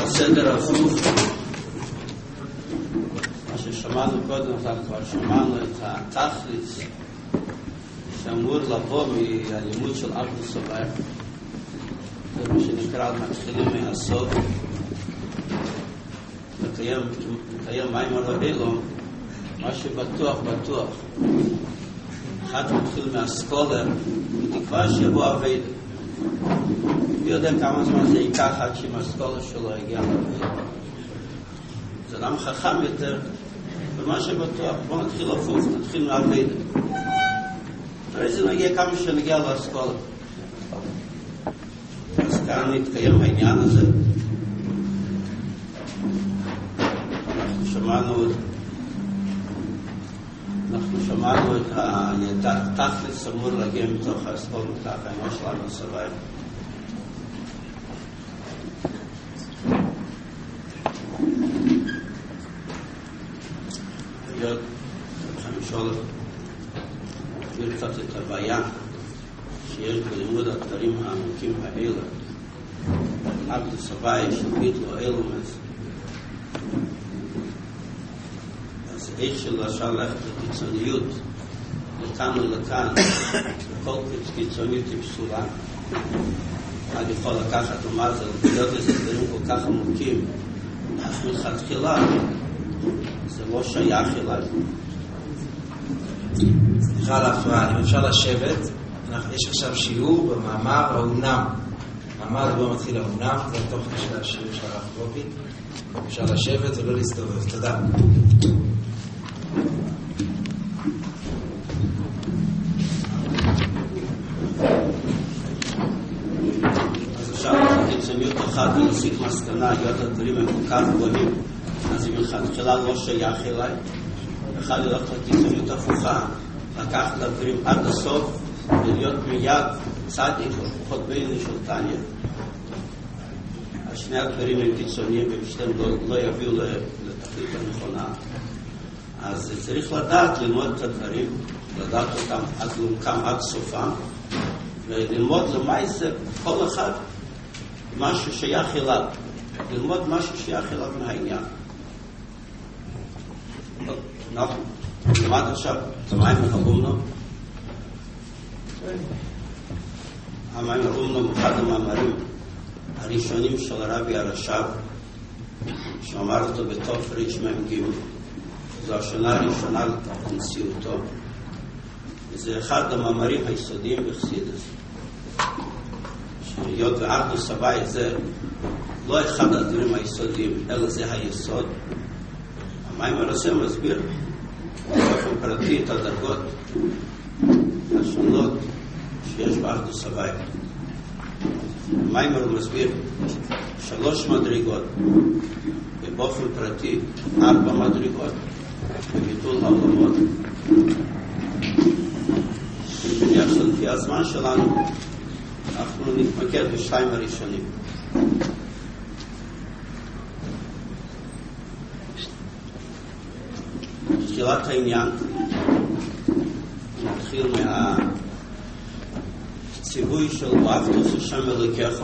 סדר הפוך. מה ששמענו קודם, כבר שמענו את התכלית שאמור לבוא מהלימוד של אחדות סבאי. זה מה שנקרא, מתחילים מהסוף, לקיים מימור האלו, מה שבטוח בטוח. אחד מתחיל מהסקולר, בתקווה שיבוא עבד. מי יודע כמה זמן זה ייקח עד שהסקולר שלו יגיע לעבד. זה אדם חכם יותר, ומה שבטוח, בוא נתחיל הפוך, נתחיל מעבד. אחרי זה נגיע כמה שנגיע לאסכולה. אז כאן נתקיים העניין הזה. אנחנו שמענו את התכלית סמור להגיע מתוך האסכולה, מתוך העניין שלנו הסבאי. להיות חמישול קצת את הבעיה שיש בלימוד הדברים העמוקים האלה, אחדות סבאי של ביטלו אילומס. אז איך שלשל ללכת לקיצוניות לכאן ולכאן, וכל קיצוניות היא פסולה. אחד יכול לקחת ומה זה, להיות איזה דברים כל כך עמוקים, אך מלכתחילה זה לא שייך אליי. סליחה על ההפרעה, אם אפשר לשבת, יש עכשיו שיעור במאמר האומנם. מאמר הדבר מתחיל האומנם, זה תוך של השיעור של הרב קופי. אפשר לשבת ולא להסתובב. תודה. אז עכשיו קיצוניות אחת ולהסיק מסקנה, להיות הדברים הם כל כך גבוהים, אז אם מלכתחילה לא שייך אליי, אחד ללכת לקיצוניות הפוכה, לקחת לדברים עד הסוף ולהיות מיד צדיק לפחות ביני של תניה. שני הדברים הם קיצוניים ושתיהם לא יביאו לתכלית הנכונה. אז צריך לדעת ללמוד את הדברים, לדעת אותם עד לעומקם עד סופם, וללמוד למעשה כל אחד משהו שייך אליו, ללמוד משהו שייך אליו מהעניין. אנחנו נלמד עכשיו את המים האומנו. המים האומנו אחד המאמרים הראשונים של הרבי הרש"ב, שאמר אותו בתוף רמ"ג. זו השנה הראשונה לנשיאותו, וזה אחד המאמרים היסודיים בחסידות. שהיות ואחדות סבאי זה לא אחד הדברים היסודיים, אלא זה היסוד. המאמר הזה מסביר באופן פרטי את הדרגות השונות שיש באחדות סבאי. המאמר מסביר 3 מדרגות, ובאופן פרטי 4 מדרגות בביטול העולמות. בניח שלפי הזמן שלנו אנחנו נתמקד בשתיים הראשונים. תחילת העניין נתחיל ציווי של ואהבת את השם אלוקיך,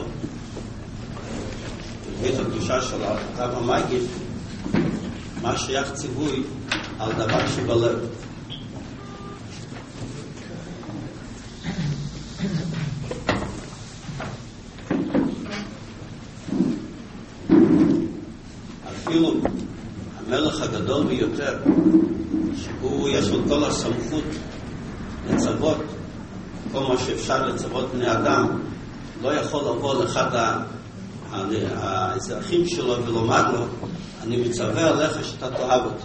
בבית הקדושה של הרב המגיד, מה שייך ציווי על דבר שבלב. אפילו המלך הגדול ביותר, שהוא יש לו כל הסמכות לצוות כל מה שאפשר לצוות בני אדם, לא יכול לבוא לאחד האזרחים שלו ולומר לו, אני מצווה עליך שאתה תאהב אותי.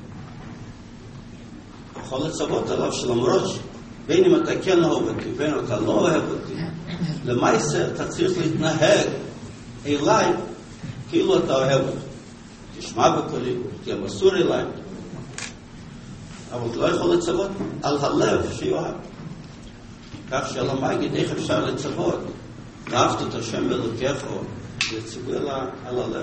יכול לצוות עליו שלמרות בין אם אתה כן אוהב אותי בין אם אתה לא אוהב אותי, למעשה אתה צריך להתנהג אליי כאילו אתה אוהב אותי. תשמע בקולי, תהיה מסור אליי, אבל אתה לא יכול לצוות על הלב שיואב. כך שעל המגיד איך אפשר לצוות ואהבת את השם אלוקיך, זה ציווי על הלב.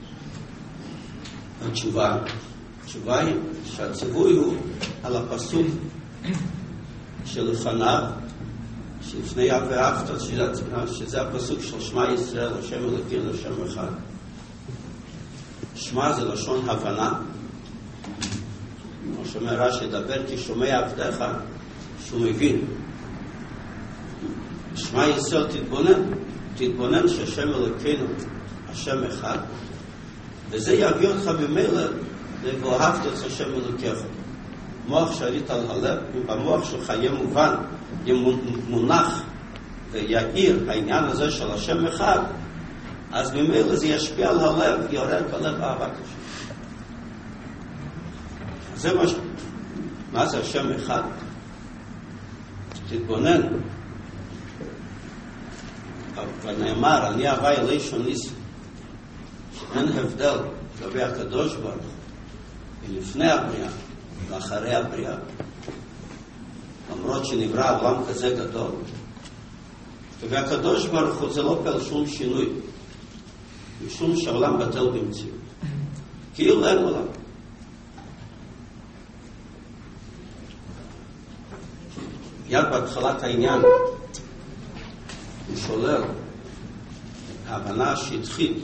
התשובה היא שהציווי הוא על הפסוק שלפניו, שלפני ואהבת, שזה הפסוק של שמע ישראל, השם אלוקינו, השם אחד. שמע זה לשון הבנה. כמו שאומר רש"י, דבר כי שומע עבדיך, שהוא מבין. שמע ישראל תתבונן שהשם אלוקינו, השם אחד, וזה יביא אותך ממילא ואהבת את השם אלוקיך. מוח שעלית על הלב, אם במוח שלך יהיה מובן, יהיה מונח ויעיר העניין הזה של השם אחד, אז ממילא זה ישפיע על הלב, יורד בלב אהבת השם. זה מה זה השם אחד? תתבונן. ונאמר, אני הווי אלי שוניסי, שאין הבדל לגבי הקדוש ברוך הוא לפני הבריאה ואחרי הבריאה, למרות שנברא העולם כזה גדול. והקדוש ברוך הוא זה לא פעל שום שינוי, משום שהעולם בטל במציאות, כאילו אין עולם. יד בהתחלת העניין הוא שולל ההבנה השטחית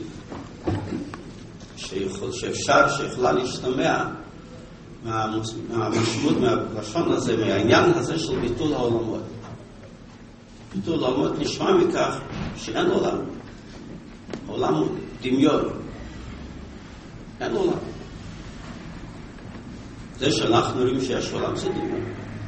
שיכולה להשתמע מהמשמעות, מהלשון הזה, מהעניין הזה של ביטול העולמות. ביטול העולמות נשמע מכך שאין עולם. העולם הוא דמיון. אין עולם. זה שאנחנו רואים שיש עולם זה דמיון.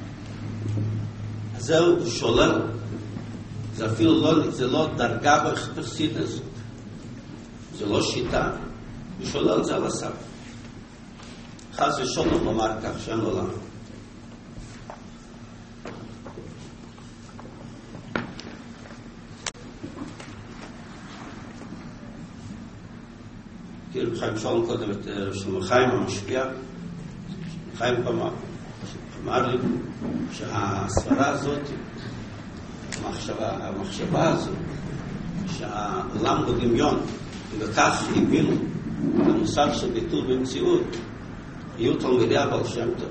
אז זהו, הוא שולל. זה אפילו לא דרגה בחסידות, זה לא שיטה. הוא שולל את זה על הסף. חס ושלום לומר כך שאין עולם. כאילו חיים שלום קודם את שלמה חיים המשפיע. חיים אמר לי שהסברה הזאת, המחשבה הזאת, שהעולם הוא דמיון, וכך הבינו את המושג של ביטול במציאות, היו תלמידי הבעל שם טוב.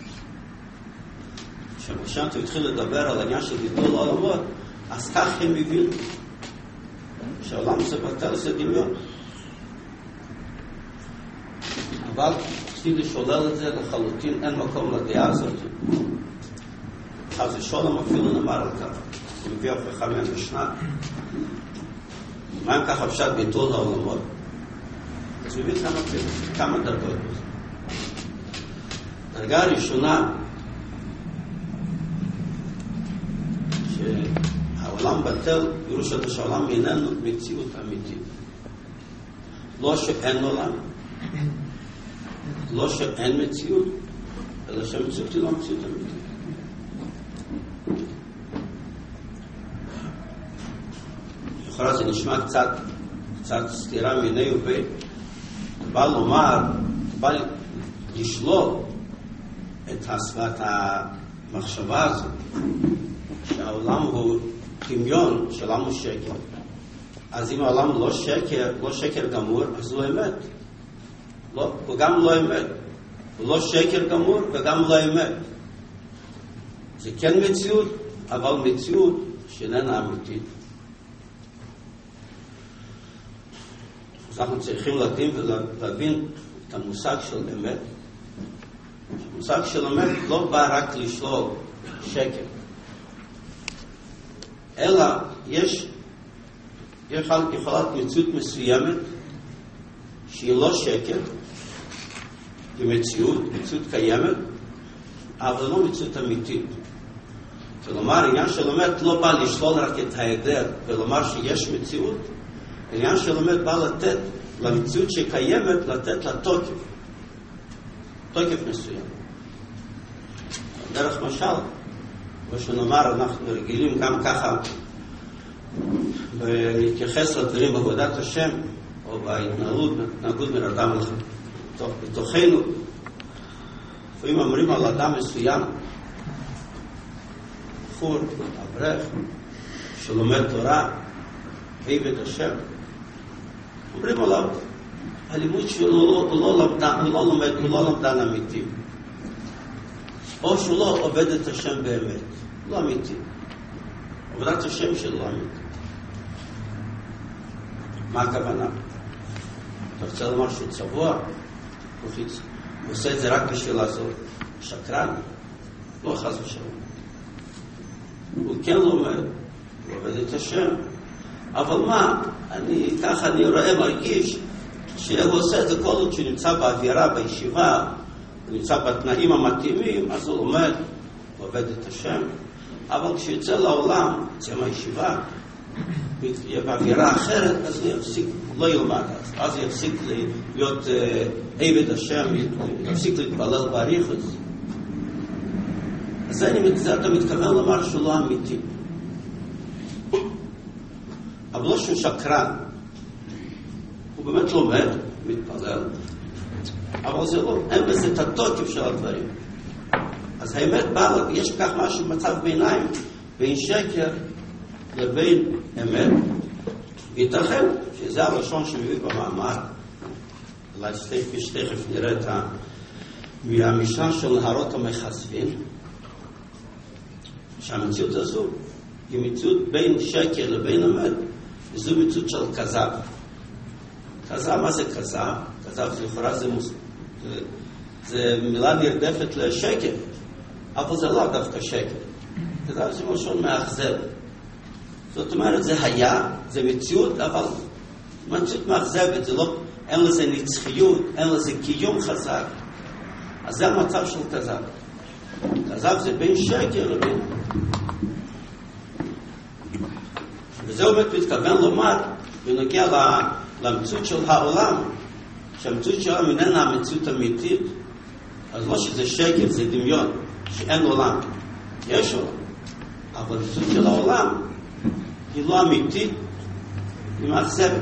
כשהבעל שם טוב התחיל לדבר על העניין של ביטול העולמות, אז כך הם הבינו שהעולם זה בטל, זה דמיון. אבל כדי לשולל את זה לחלוטין, אין מקום לדעה הזאת. אז השולם אפילו נאמר על כך, הוא מביא הוכחה מהמשנה. מה אם ככה פשט ביטול העולמות? אז הוא מביא כמה דרגות. דרגה הראשונה, שהעולם בטל, פירוש שהעולם איננו מציאות אמיתית. לא שאין עולם, לא שאין מציאות, אלא שהמציאות היא לא מציאות אמיתית. לכאורה זה נשמע קצת סתירה מיני ובין. בא לומר, בא לשלול את הסוות המחשבה הזאת, שהעולם הוא דמיון, שהעולם הוא שקר. אז אם העולם לא שקר גמור, אז הוא אמת. לא, הוא גם לא אמת. הוא לא שקר גמור וגם לא אמת. זה כן מציאות, אבל מציאות שאיננה אמיתית. אז אנחנו צריכים להבין את המושג של אמת. המושג של אמת לא בא רק לשלול שקר, אלא יכולה להיות מציאות מסוימת שהיא לא שקר, היא מציאות קיימת, אבל לא מציאות אמיתית. כלומר, העניין של אמת לא בא לשלול רק את ההיעדר ולומר שיש מציאות, העניין של אמת בא לתת למציאות שקיימת, לתת לה תוקף מסוים. דרך משל, כמו שנאמר, אנחנו רגילים גם ככה להתייחס לדברים בעבודת השם או בהתנהגות בין אדם בתוכנו. לפעמים אומרים על אדם מסוים, בחור, אברך, שלומד תורה, עבד השם, אומרים עליו, הלימוד שלו הוא לא למדן אמיתי, או שהוא לא עובד את השם באמת, לא אמיתי. עבודת השם שלו לא אמיתי. מה הכוונה? אתה רוצה לומר שהוא צבוע? הוא עושה את זה רק בשביל לעשות שקרן? לא חס ושלום. הוא כן לומד, הוא עובד את השם. אבל מה? ככה אני רואה, מרגיש, שהוא עושה את זה כל עוד שהוא נמצא באווירה, בישיבה, הוא נמצא בתנאים המתאימים, אז הוא לומד, הוא עובד את השם. אבל כשיוצא לעולם, יוצא מהישיבה, יהיה באווירה אחרת, אז הוא יפסיק, לא ילמד אז הוא יפסיק להיות עבד השם, יפסיק להתפלל באריכות. אז אתה מתכוון לומר שהוא לא אמיתי. אבל לא שהוא שקרן. הוא באמת לומד, מתפלל, אבל זה לא, אין בזה את התוקף של הדברים. אז האמת באה, יש כך משהו במצב ביניים, בין שקר לבין אמת. ייתכן שזה הראשון שמביא במאמר, אולי תכף נראה את מהמשנה של נהרות המחשבים, שהמציאות הזו היא מציאות בין שקר לבין אמת, וזו מציאות של כזב. כזב, מה זה כזב? כזב זה לכאורה זה מילה נרדפת לשקר, אבל זה לא דווקא שקר. כזב זה משהו מאכזב. זאת אומרת, זה היה, זה מציאות, אבל מציאות מאכזבת, זה לא, אין לזה נצחיות, אין לזה קיום חזק. אז זה המצב של כזב. כזב זה בין שקר לבין. וזה באמת מתכוון לומר, בנוגע למציאות של העולם, שהמציאות של העולם איננה המציאות אמיתית, אז לא שזה שקר, זה דמיון, שאין עולם. יש עולם. אבל המציאות של העולם היא לא אמיתית, היא מאכזבת.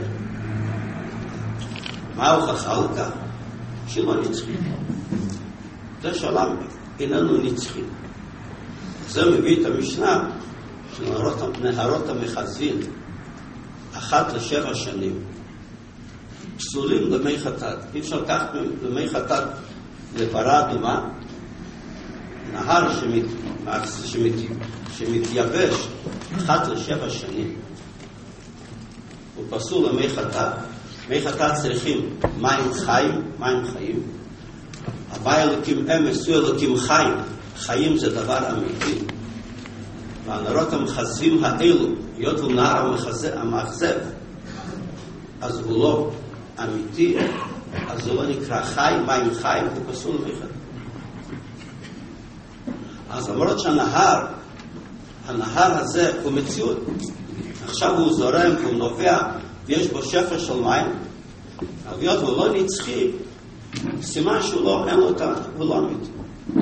מה ההוכחה לכך? שהיא לא נצחית. זה שהעולם איננו נצחי. זה מביא את המשנה של נהרות המחזים, 1 ל7 שנים. פסולים למי חטאת. אי אפשר לקחת למי חטאת לפרה אדומה, נהר שמתייבש 1 ל7 שנים. הוא פסול למי חטאת. מי חטאת צריכים מים חיים. הבא אלוקים אמס, הוא אלוקים חיים. חיים זה דבר אמיתי. והנהרות המחזבים האלו, היות הוא נהר המאכזב, אז הוא לא אמיתי, אז הוא לא נקרא חיים, מים חיים, הוא פסול למי חטאת. אז למרות שהנהר הזה הוא מציאות, עכשיו הוא זורם, הוא נובע, ויש בו שפע של מים, אבל היות הוא לא נצחי, סימן שהוא לא, אין לו אותה, הוא לא אמיתי.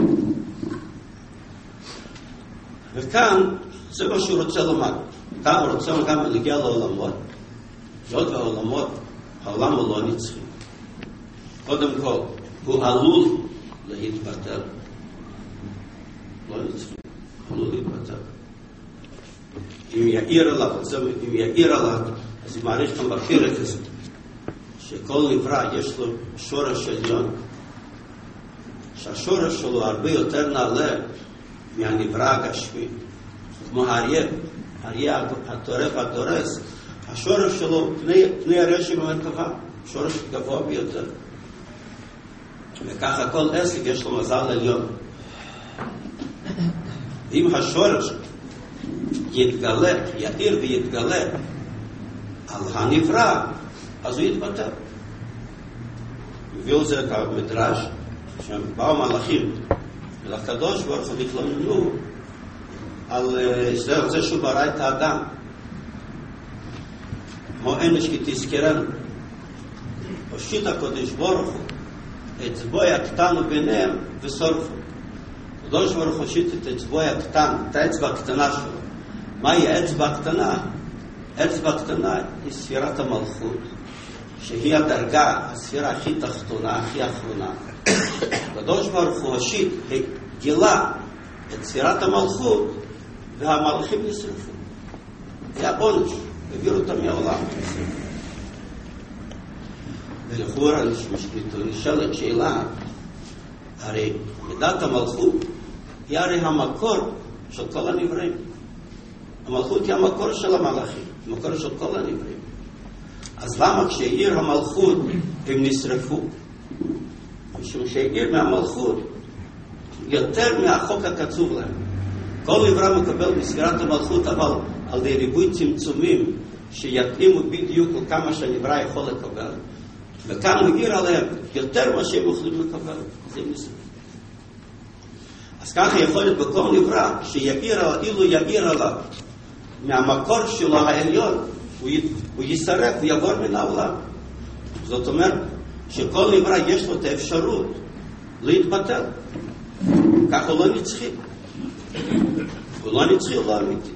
וכאן, זה מה שהוא רוצה לומר. כאן הוא רוצה גם להגיע לעולמות. היות והעולמות, העולם הוא לא נצחי. קודם כל, הוא עלול להתבטל. לא נצחי, עלול להתבטל. אם יאיר עליו, אז הוא מעריך כאן בפרק הזה, שכל נברא יש לו שורש עליון, שהשורש שלו הרבה יותר נעלה מהנברא הגשמי. כמו האריה הטורף והדורס, השורש שלו פני הרשע במרכבה, שורש גבוה ביותר. וככה כל עסק יש לו מזל עליון. אם השורש יתגלה, יאיר ויתגלה על הנברא, אז הוא יתבטל. הביאו זה את המדרש, שהם באו מלאכים, ולקדוש ברוך הוא התלוננו על זה שהוא ברא את האדם. כמו אנוש כי תזכרנו. הושיט הקדוש ברוך הוא את אצבעו הקטן וביניהם ושרפו. הקדוש ברוך הוא הושיט את אצבעו הקטן, את האצבע הקטנה שלו. מהי האצבע הקטנה? האצבע הקטנה היא ספירת המלכות, שהיא הדרגה, הספירה הכי תחתונה, הכי אחרונה. הקדוש ברוך הוא הושיט, גילה את ספירת המלכות, והמלאכים נשרפו. זה העונש, העביר אותם מהעולם. ולכאורה נשאלת שאלה, הרי מידת המלכות היא הרי המקור של כל הנבראים. המלכות היא המקור של המלאכים, המקור של כל הנבראים. אז למה כשעיר המלכות הם נשרפו? משום שעיר מהמלכות יותר מהחוק הקצוב להם. כל נברא מקבל בספירת המלכות, אבל על ידי ריבוי צמצומים שיתאימו בדיוק לכמה שהנברא יכול לקבל, וכאן מגיע עליהם יותר מה שהם יכולים לקבל, אז הם נשרפו. אז ככה יכול להיות בכל נברא אילו יאיר עליו מהמקור שלו העליון, הוא ישרף ויעבור מן העולם. זאת אומרת שכל נברא יש לו את האפשרות להתבטל. ככה הוא לא נצחי. הוא לא נצחי, הוא לא אמיתי.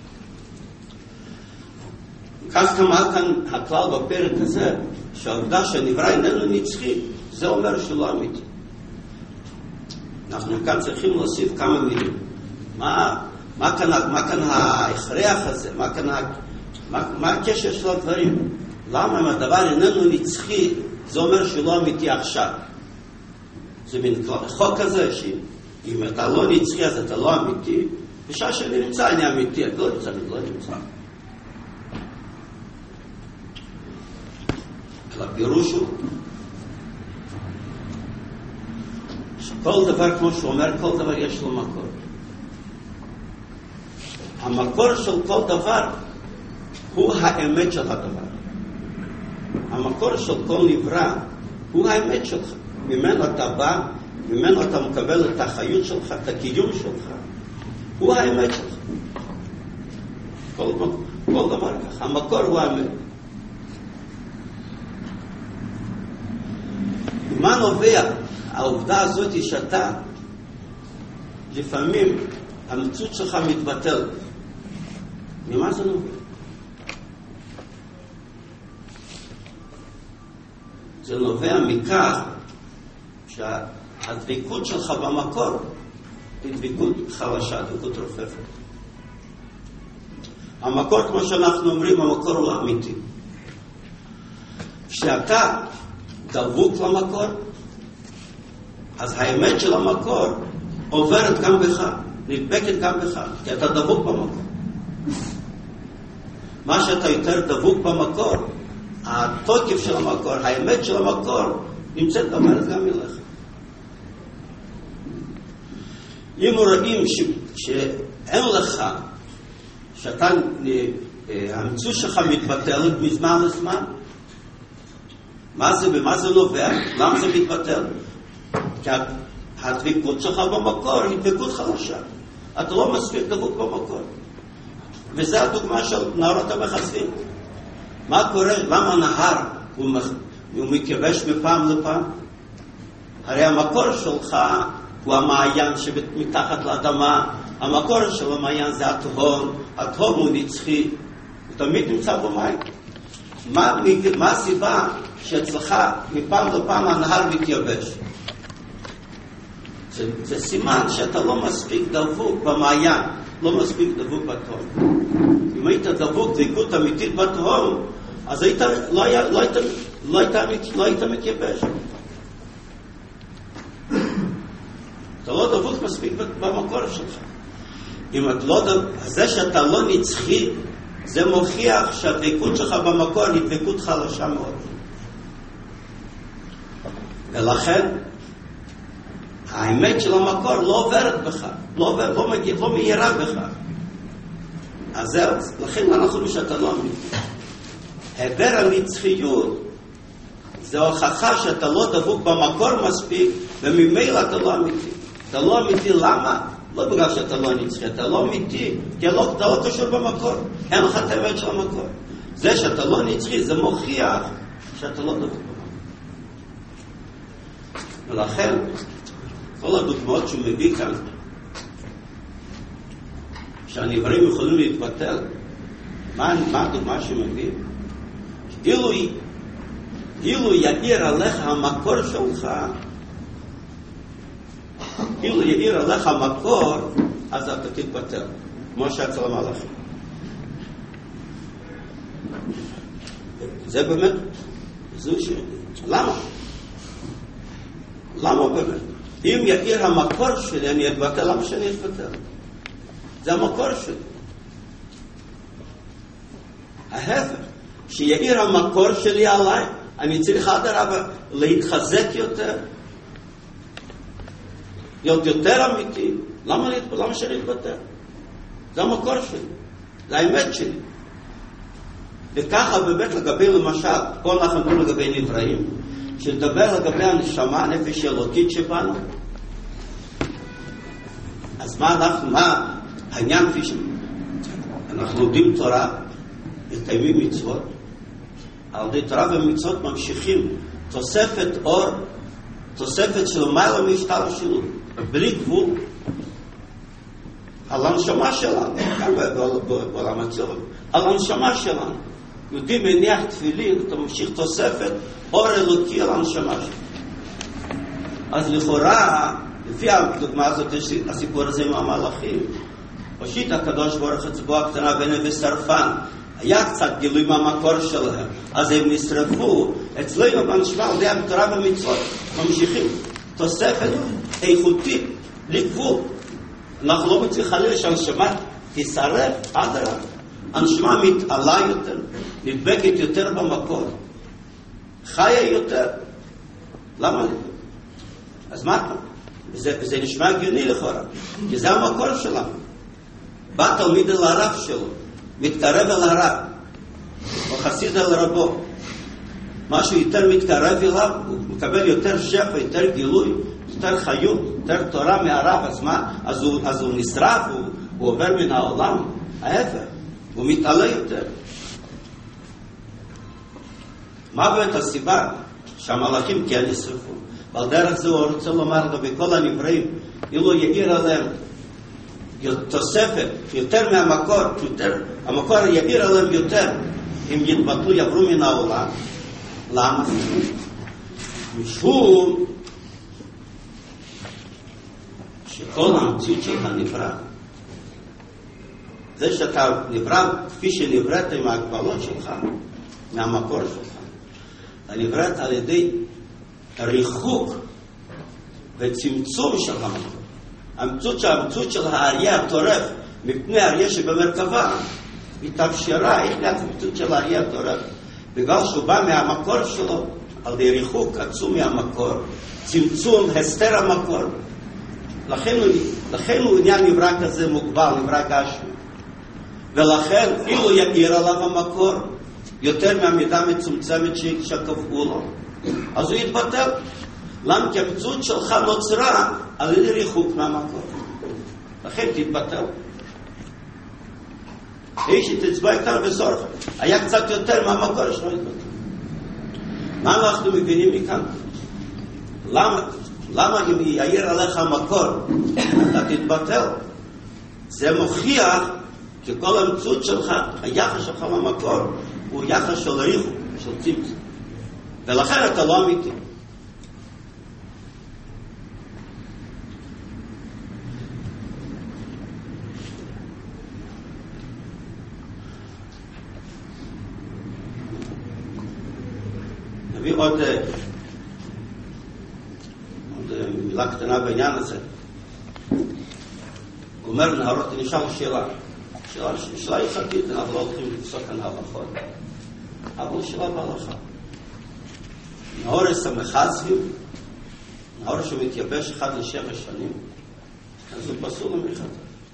כך כמה כאן הכלל בפרק הזה, שהעובדה שהנברא איננו נצחי, זה אומר שהוא לא אמיתי. אנחנו כאן צריכים להוסיף כמה מילים. מה כאן ההכרח הזה? מה הקשר של הדברים? למה אם הדבר איננו נצחי, זה אומר שהוא לא אמיתי עכשיו? זה מין חוק כזה שאם אתה לא נצחי אז אתה לא אמיתי, בשעה שאני נמצא אני אמיתי, אני לא נמצא. הפירוש הוא שכל דבר, כמו שהוא אומר, כל דבר יש לו מקור. המקור של כל דבר הוא האמת של הדבר. המקור של כל נברא הוא האמת שלך. ממנו אתה בא, ממנו אתה מקבל את החיות שלך, את הקיום שלך. הוא האמת שלך. כל דבר ככה. המקור הוא האמת. מה נובע העובדה הזאת שאתה לפעמים המציאות שלך מתבטל? ממה זה נובע? זה נובע מכך שהדבקות שלך במקור היא דבקות חלשה, דבקות רופפת. המקור, כמו שאנחנו אומרים, המקור הוא אמיתי. כשאתה דבוק למקור, אז האמת של המקור עוברת גם בך, נדבקת גם בך, כי אתה דבוק במקור. מה שאתה יותר דבוק במקור, התוקף של המקור, האמת של המקור, נמצאת אומרת גם אליך. אם רואים שאין לך, שאתה, המציאות שלך מתבטלת מזמן לזמן, מה זה נובע? למה זה מתבטל? כי הדבקות שלך במקור היא דבקות חלשה. אתה לא מספיק דבוק במקור. וזה הדוגמה של נהרות המחשבים. מה קורה? למה נהר הוא מכבש מפעם לפעם? הרי המקור שלך הוא המעיין שמתחת לאדמה. המקור של המעיין זה התהום. התהום הוא נצחי. הוא תמיד נמצא במים. מה הסיבה שאצלך מפעם לפעם הנהר מתייבש? זה סימן שאתה לא מספיק דבוק במעיין, לא מספיק דבוק בתהום. אם היית דבוק דבקות אמיתית בתהום, אז לא היית מתייבש. אתה לא דבוק מספיק במקור שלך. זה שאתה לא נצחי, זה מוכיח שהדבקות שלך במקור היא דבקות חלשה מאוד. ולכן האמת של המקור לא עוברת בך, לא מהירה בך. אז לכן אנחנו שאתה לא אמיתי. היעדר הנצחיות זה הוכחה שאתה לא דבוק במקור מספיק, וממילא אתה לא אמיתי. אתה לא אמיתי למה? לא בגלל שאתה לא נצחי, אתה לא אמיתי, כי אתה לא קשור במקור. אין לך את האמת של המקור. זה שאתה לא נצחי זה מוכיח שאתה לא דבוק במקור. ולכן כל הדוגמאות שהוא מביא כאן, שהנבראים יכולים להתבטל, מה הדוגמה שהוא מביא? אילו יאיר עליך המקור שלך, אילו יאיר עליך המקור, אז אתה תתבטל, כמו שאצל המלאכים. זה באמת, למה? למה באמת? אם יאיר המקור שלי, אני אתבטל, למה שאני אתבטל? זה המקור שלי. ההפך, שיאיר המקור שלי עליי, אני צריך אדרבה להתחזק יותר, להיות יותר אמיתי. למה שאני אתבטא? זה המקור שלי, זה האמת שלי. וככה באמת לגבי, למשל, פה אנחנו מדברים לגבי נבראים, שנדבר לגבי הנשמה, הנפש האלוקית שבנו. אז מה העניין כפי שאנחנו לומדים תורה, מקיימים מצוות, על ידי תורה ומצוות ממשיכים תוספת אור, תוספת של מעלה מהשתלשלות, בלי גבול, על הנשמה שלנו, כאן בעולם הציונות, על הנשמה שלנו. יהודי מניח תפילין, אתה ממשיך תוספת אור אלוקי על הנשמה שלנו. אז לכאורה, לפי הדוגמה הזאת, יש הסיפור הזה עם המלאכים. פשוט הקדוש ברוך הציפור הקטנה ביניהם ושרפן, היה קצת גילוי מהמקור שלהם, אז הם נשרפו. אצלנו בנשמה, על ידי התורה ומצוות, ממשיכים תוספת איכותית, בלי גבול. אנחנו לא מצליחים חלילה שהנשמה תשרף, אדרבה. הנשמה מתעלה יותר, נדבקת יותר במקור, חיה יותר. למה? אז מה? זה נשמע הגיוני לכאורה, כי זה המקור שלנו. בא תלמיד אל הרב שלו, מתקרב אל הרב, או חסיד אל רבו, משהו יותר מתקרב אליו, הוא מקבל יותר שפע, יותר גילוי, יותר חיות, יותר תורה מהרב. אז מה? אז הוא נשרף, הוא עובר מן העולם. ההפך, הוא מתעלה יותר. מה באמת הסיבה? שהמלאכים כן נשרפו. ועל דרך זה הוא רוצה לומר לגבי כל הנבראים, אילו יאיר עליהם תוספת יותר מהמקור, המקור יאיר עליהם יותר, הם יתבטלו, יעברו מן העולם. למה? משום שכל המציאות שלך נברא, זה שאתה נברא כפי שנבראת עם ההגבלות שלך, מהמקור שלך, אתה נבראת על ידי ריחוק וצמצום של המקור. המציאות של האריה הטורף מפני האריה שבמרכבה התאפשרה. איך נהיה המציאות של האריה הטורף? בגלל שהוא בא מהמקור שלו על ידי ריחוק עצום מהמקור, צמצום, הסתר המקור. לכן הוא עניין נברא כזה מוגבל, נברא גשמי. ולכן אילו יאיר עליו המקור יותר מהמידה מצומצמת שקבעו לו, אז הוא יתבטל. למה? כי המציאות שלך נוצרה על ידי ריחוק מהמקור, לכן תתבטל. איש תצבע יותר בסורך, היה קצת יותר מהמקור שלו יתבטל. מה אנחנו מבינים מכאן? למה אם יאיר עליך המקור אתה תתבטל? זה מוכיח כי כל המציאות שלך, היחס שלך למקור הוא יחס של ריחוק, של צמצום, ולכן אתה לא אמיתי. נביא עוד מילה קטנה בעניין הזה. הוא אומר נהרות, נשאל שאלה הלכתית, אנחנו לא הולכים לפסוק כאן הלכות, אבל שאלה בהלכה. נהור סמכסים, נהור שמתייבש 1 ל7 שנים, אז הוא פסול למחדש.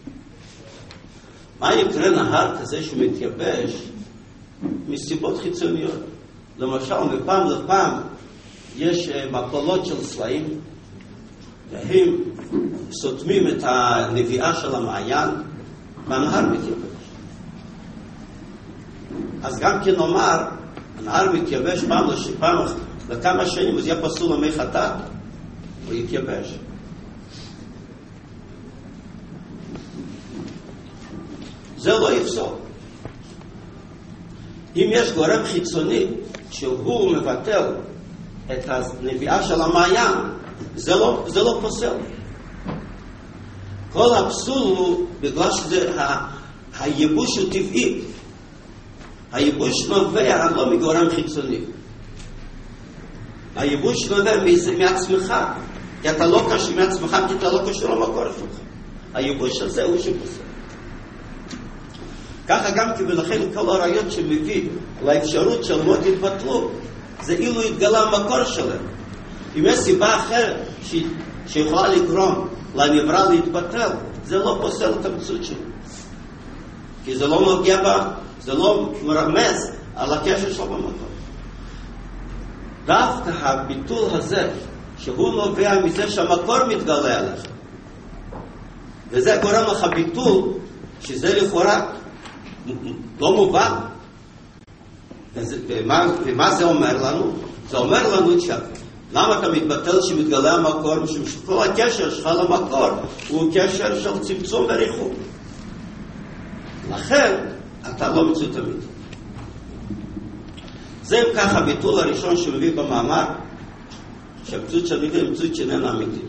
מה יקרה נהר כזה שמתייבש מסיבות חיצוניות? למשל, מפעם לפעם יש מפלות של סלעים, והם סותמים את הנביאה של המעיין, והנהר מתייבש. אז גם כן נאמר, הנהר מתייבש פעם לכמה שנים, אז יהיה פסול למי חטאת, הוא יתייבש. זה לא יפסול. אם יש גורם חיצוני שהוא מבטל את הנביאה של המעיין, זה לא פוסל. כל הפסול הוא בגלל שזה הייבוש הוא טבעי. הייבוש נובע לא מגורם חיצוני. הייבוש נובע מעצמך. כי אתה לא קשור מעצמך, כי אתה לא קשור למקור שלך. הייבוש הזה הוא שפוסל. ככה גם כי ולכן כל הרעיון שמביא לאפשרות של מות יתבטלו, זה אילו התגלה המקור שלהם. אם יש סיבה אחרת שיכולה לגרום לנברא להתבטל, זה לא פוסל את המציאות שלו. כי זה לא נוגע בה, זה לא מרמז על הקשר שלו במקור. דווקא הביטול הזה, שהוא נובע מזה שהמקור מתגלה עליך, וזה גורם לך ביטול, שזה לכאורה לא מובן. ומה זה אומר לנו? זה אומר לנו למה אתה מתבטל שמתגלה המקור? משום שכל הקשר שלך למקור הוא קשר של צמצום וריחוק. לכן אתה לא מציאות אמיתית. זה אם כך הביטול הראשון שמביא במאמר, שהמציאות שאמיתית היא מציאות שאיננה אמיתית.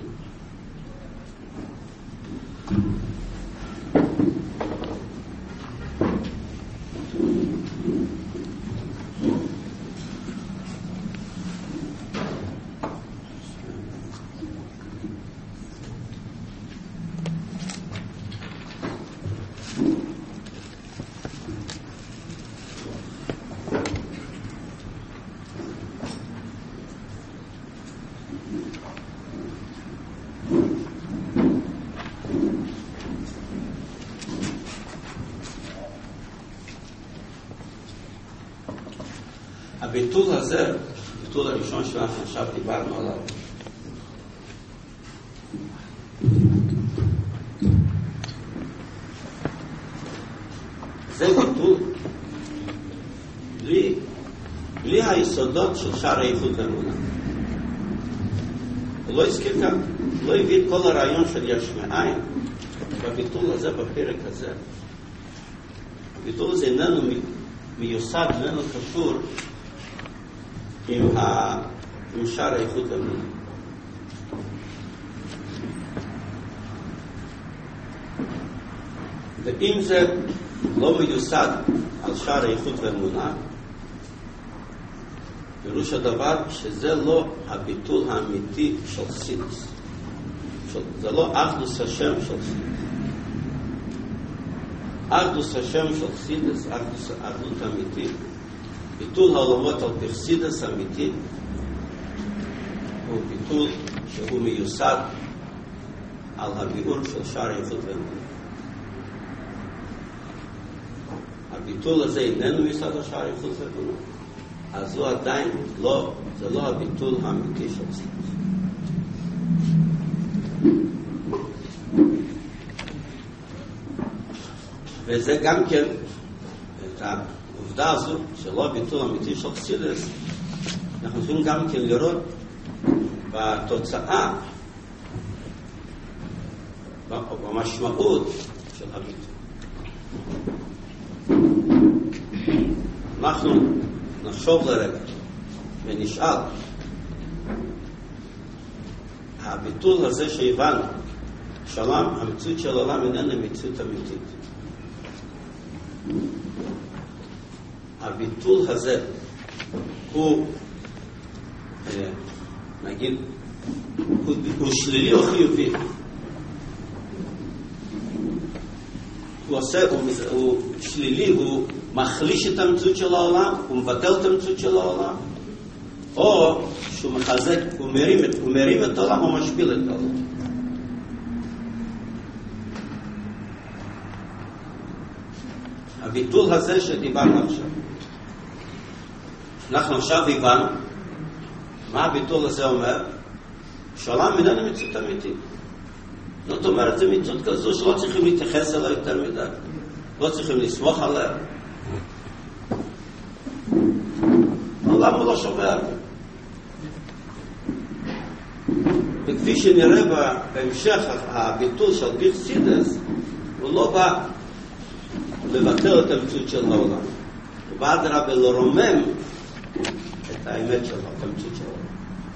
הביטול הזה, הביטול הראשון שאנחנו עכשיו דיברנו עליו, זה ביטול בלי היסודות של שער הייחוד והאמונה. הוא לא הזכיר כאן, לא הביא את כל הרעיון של יש מאין. בביטול הזה, בפרק הזה, הביטול הזה איננו מיוסד, איננו קשור עם שער הייחוד והאמונה. ואם זה לא מיוסד על שער הייחוד והאמונה, פירוש הדבר שזה לא הביטול האמיתי של חסידות. זה לא אחדות השם של חסידות. אחדות השם של חסידות, אחדות אמיתית, ביטול העולמות על פי חסידות אמיתית, הוא ביטול שהוא מיוסד על הביאור של שער הייחוד והאמונה. הביטול הזה איננו מיוסד על שער הייחוד והאמונה, אז הוא עדיין לא, זה לא הביטול האמיתי של חסידות. וזה גם כן, את העובדה הזו שלא הביטול האמיתי של חסידות, אנחנו יכולים גם כן לראות בתוצאה, במשמעות של הביטול. אנחנו נחשוב לרגע ונשאל, הביטול הזה שהבנו, שלם, המציאות של העולם איננה מציאות אמיתית. הביטול הזה הוא, נגיד, הוא שלילי או חיובי. הוא שלילי, הוא מחליש את המציאות של העולם, הוא מבטל את המציאות של העולם, או שהוא מחזק, הוא מרים את העולם או משפיל את העולם. הביטול הזה שדיברנו עכשיו, אנחנו עכשיו הבנו מה הביטול הזה אומר, שהעולם איננו מציאות אמיתית. זאת אומרת, זה מציאות כזו שלא צריכים להתייחס אליה יותר מדי, לא צריכים לסמוך עליה. העולם הוא לא שווה הרבה. וכפי שנראה בהמשך הביטול של ביר חסידות, הוא לא בא לבטל את המציאות של העולם, הוא בא אדרבה לרומם את האמת שלו, את המציאות של העולם.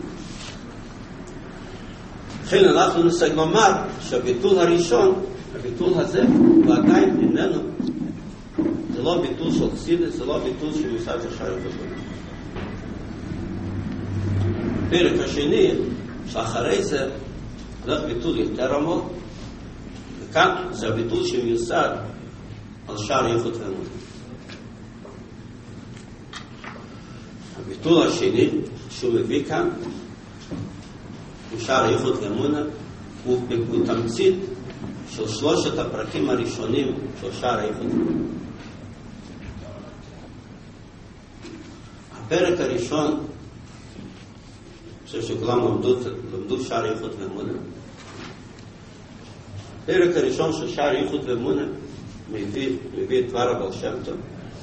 לכן אנחנו נסייג לומר שהביטול הראשון, הביטול הזה, הוא עדיין איננו, זה לא ביטול של חסידות, זה לא ביטול של מיוסד של שער הייחוד והאמונה. פרק השני, שאחרי זה הולך ביטול יותר עמוק, וכאן זה הביטול שמיוסד על שער ייחוד ואמונה. הביטול השני שהוא מביא כאן הוא שער ייחוד ואמונה, הוא תמצית של שלושת הפרקים הראשונים של שער ייחוד ואמונה. הפרק הראשון, אני חושב שכולם למדו שער ייחוד ואמונה. הפרק הראשון של שער ייחוד ואמונה מביא את דבר הבעל שם טוב.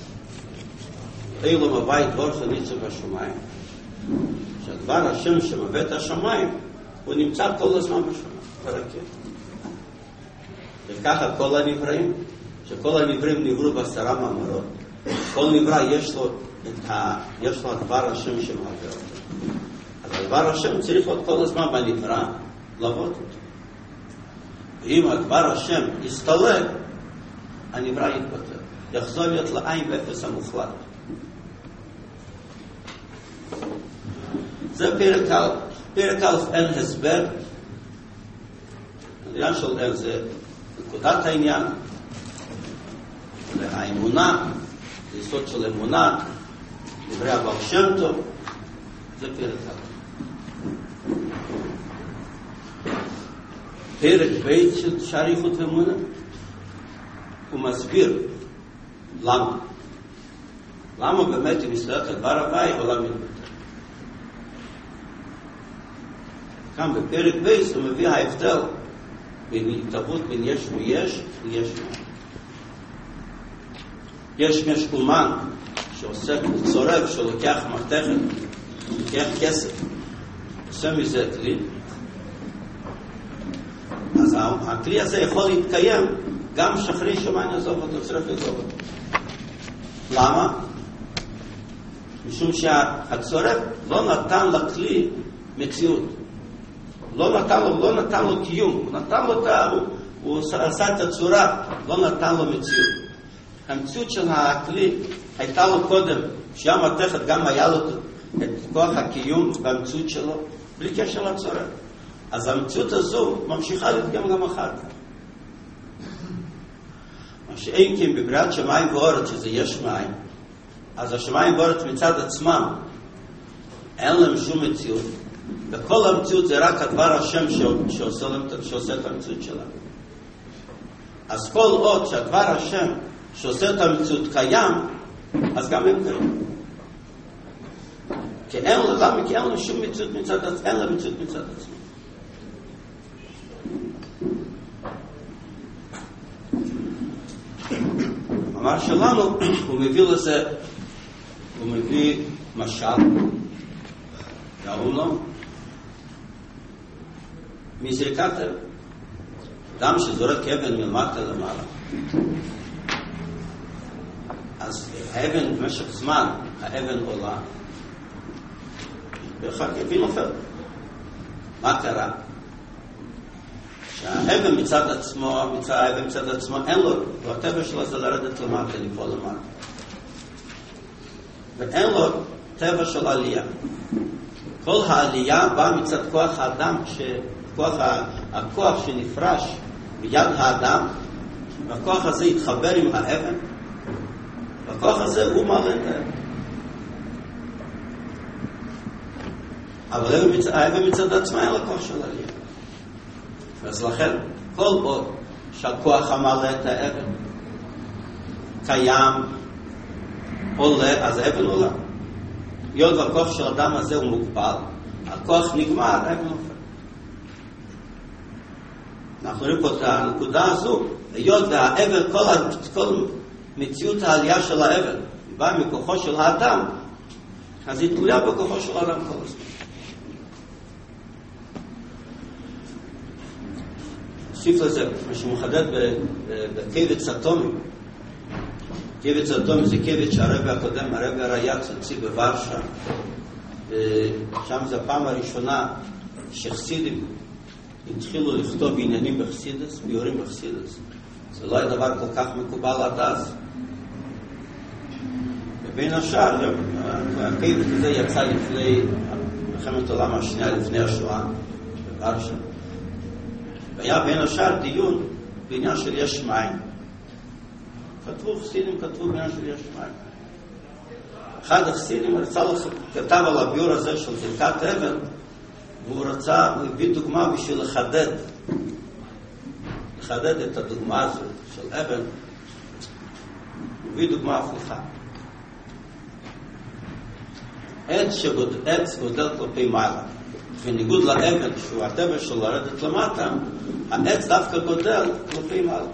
אילו מביא דבר חניצה בשמיים. שהדבר השם שמביא את השמיים הוא נמצא כל הזמן בשמיים, ברקת. וככה כל הנבראים, שכל הנבראים נבראו בעשרה מאמרות. כל נברא יש לו הדבר השם שמביא אותו. אז הדבר השם צריך להיות כל הזמן בנברא לעבוד אותו. ואם הדבר השם יסתלק, הנברא יתבטל. יחזור להיות לעין ואפס המוחלט. זה פרק א'. פרק א' אין הסבר. העניין של אין זה נקודת העניין. זה האמונה, זה יסוד של אמונה, דברי הבעל שם טוב. זה פרק א'. פרק ב' של שער ייחוד ואמונה הוא מסביר למה. למה באמת אם יסתלק הדבר הבא עולם מתבטל. כאן בפרק ב' הוא מביא ההבדל בין התהוות בין יש ויש ויש מאין. יש משקומן שעושה צורף שלוקח מתכת, לוקח כסף, עושה מזה כלי. אז הכלי הזה יכול להתקיים גם שחרי שמן יעזוב אותו, צורף יעזוב אותו. למה? משום שהצורף לא נתן לכלי מציאות. לא נתן לו קיום, הוא עשה את הצורה, לא נתן לו מציאות. המציאות של הכלי הייתה לו קודם, שהמתכת גם היה לו את כוח הקיום במציאות שלו, בלי קשר לצורה. אז המציאות הזו ממשיכה להתקיים גם אחר כך. מה שאין כי בבריאת שמיים ואורץ, שזה יש מים, אז השמיים ואורץ מצד עצמם, אין להם שום מציאות, וכל המציאות זה רק הדבר השם שעושה את המציאות שלנו. אז כל עוד שהדבר השם שעושה את המציאות קיים, אז גם הם קיים. כי אין לנו שום מציאות מצד עצמם, אין להם מציאות מצד עצמם. המאמר שלנו, הוא מביא לזה, הוא מביא משל, ראו לו, מזריקת אדם שזורק אבן מלמטה למעלה. אז האבן במשך זמן, האבן עולה, ואחר כך היא נופלת. מה קרה? שהאבן מצד עצמו, אין לו, והטבע שלו זה לרדת למטה, לפעול למטה. ואין לו טבע של עלייה. כל העלייה באה מצד כוח האדם, הכוח שנפרש ביד האדם, והכוח הזה יתחבר עם האבן, והכוח הזה הוא מעלה את האבן. אבל האבן מצד עצמה אין לו כוח של עלייה. אז לכן, כל עוד שהכוח המעלה את האבן קיים, עולה, אז האבן עולה. היות והכוח של האדם הזה הוא מוגבל, הכוח נגמר, האבן נופל. אנחנו רואים פה את הנקודה הזו, היות והאבן, כל מציאות העלייה של האבן באה מכוחו של האדם, אז היא תלויה בכוחו של האדם כל הזמן. נוסיף לזה, מה שמחדד בקבץ אטומי. קבץ אטומי זה קבץ שהרבי הקודם, הרבי הרייץ הוציא בוורשה. שם זה הפעם הראשונה שחסידים התחילו לכתוב עניינים בחסידס, ביורים בחסידס. זה לא היה דבר כל כך מקובל עד אז. ובין השאר, הקבץ הזה יצא לפני מלחמת העולם השנייה, לפני השואה, בוורשה. והיה בין השאר דיון בעניין של יש מים. כתבו בעניין של יש מים. אחד החסידים כתב על הביור הזה של חלקת אבן, והוא הביא דוגמה בשביל לחדד את הדוגמה הזאת של אבן. הוא הביא דוגמה הפוכה. עץ גודל כלפי מעלה, בניגוד לאבן שהוא הטבע שלו לרדת למטה, העץ דווקא גודל כלפי מעלה,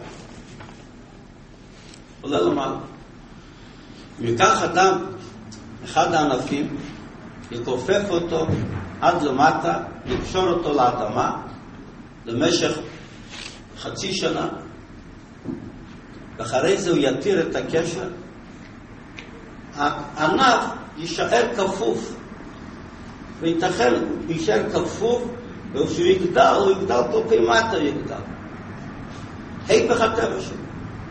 עולה למעלה. מכך אדם, אחד הענפים, יכופף אותו עד למטה, יקשור אותו לאדמה למשך חצי שנה, ואחרי זה הוא יתיר את הקשר. הענף יישאר כפוף, וייתכן יישאר כפוף, וכשהוא יגדל, הוא יגדל כלפי מטה, הוא יגדל. היפך הטבע שלו.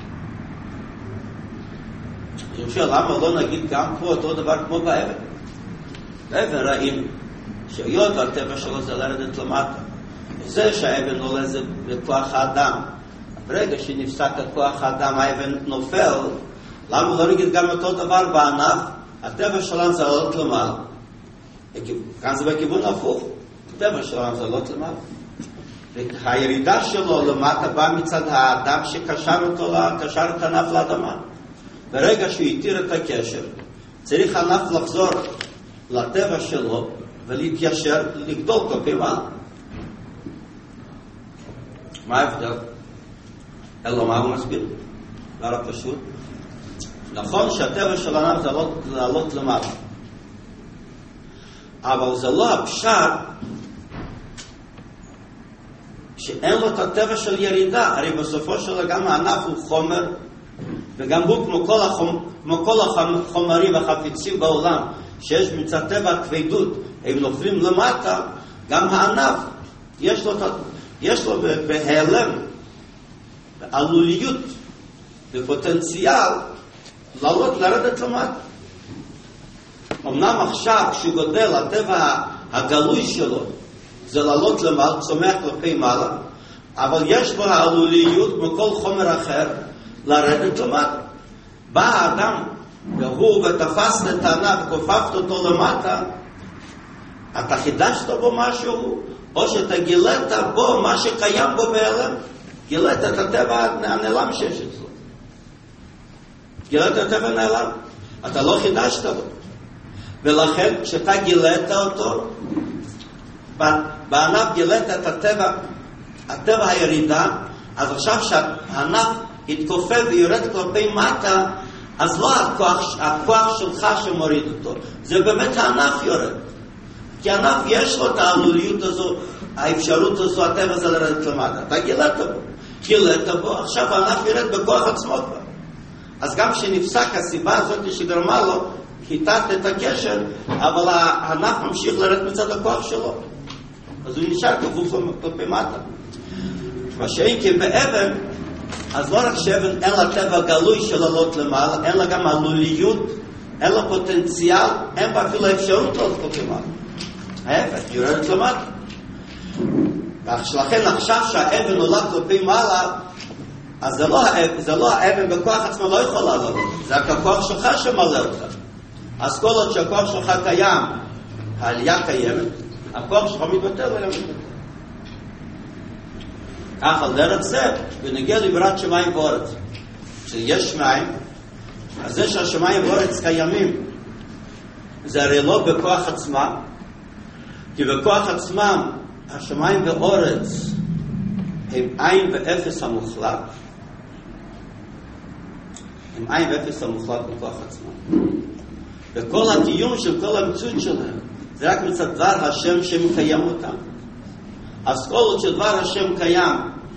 אני חושב, למה לא נגיד גם פה אותו דבר כמו באבן? באבן ראינו שהיות והטבע שלו זה לרדת למטה. וזה שהאבן עולה זה בכוח האדם. ברגע שנפסק הכוח האדם, האבן נופל. למה לא נגיד גם אותו דבר בענף? הטבע שלנו זה לעלות למעלה. כאן זה בכיוון הפוך. הטבע שלנו זה לעלות למעלה. והירידה שלו למטה באה מצד האדם שקשר את הענף לאדמה. ברגע שהוא יתיר את הקשר, צריך הענף לחזור לטבע שלו ולהתיישר, לגדול כלפי מעלה. מה ההבדל? אלא מה הוא מסביר? דבר פשוט. נכון שהטבע של הענף זה לעלות למעלה, אבל זה לא הפשט שאין לו את הטבע של ירידה. הרי בסופו של גם הענף הוא חומר, וגם הוא כמו כל החומרים החפיצים בעולם שיש מצד טבע הכבדות, הם נופלים למטה. גם הענף יש לו בהיעלם, בעלוליות, בפוטנציאל לעלות, לרדת למטה. אמנם עכשיו כשהוא גודל, הטבע הגלוי שלו זה לעלות למעלה, צומח כלפי מעלה, אבל יש בו העלוליות כמו כל חומר אחר לרדת למטה. בא האדם והוא ותפס את הענף וכופפת אותו למטה, אתה חידשת בו משהו, או שאתה גילת בו מה שקיים בו בהיעלם, גילת את הטבע הנעלם שיש אצלו. גילת את הטבע הנעלם, אתה לא חידשת בו. ולכן כשאתה גילת אותו, בענף גילת את הטבע הירידה, אז עכשיו שהענף יתכופף ויורד כלפי מטה, אז לא הכוח שלך שמוריד אותו, זה באמת הענף יורד. כי הענף יש לו את העלוליות הזו, האפשרות הזו, הטבע זה לרדת למטה. אתה גילת בו, עכשיו הענף ירד בכוח עצמו כבר. אז גם כשנפסק הסיבה הזאת שגרמה לו, חיתת את הקשר, אבל הענף ממשיך לרדת מצד הכוח שלו. אז הוא נשאר כפוף כלפי מטה. מה שאין כי באבן, אז לא רק שאבן אין לה טבע גלוי של לעלות למעלה, אין לה גם עלוליות, אין לה פוטנציאל, אין בה אפילו אפשרות לעלות כלפי מעלה. ההפך, היא יורדת למטה. לכן עכשיו שהאבן עולה כלפי מעלה, אז זה לא האבן בכוח עצמו לא יכול לעלות, זה רק הכוח שלך שמעלה אותך. אז כל עוד שהכוח שלך קיים, העלייה קיימת, הכוח שלך מתבטל ולא מתבטל. כך על דרך זה, ונגיע לבראת שמיים ואורץ. כשיש שמיים, אז זה שהשמיים ואורץ קיימים, זה הרי לא בכוח עצמם, כי בכוח עצמם, השמיים ואורץ הם עין ואפס המוחלט. הם עין ואפס המוחלט בכוח עצמם. וכל הקיום של כל המציאות שלהם, זה רק מצד דבר השם שמקיים אותם. אז כל עוד שדבר השם קיים,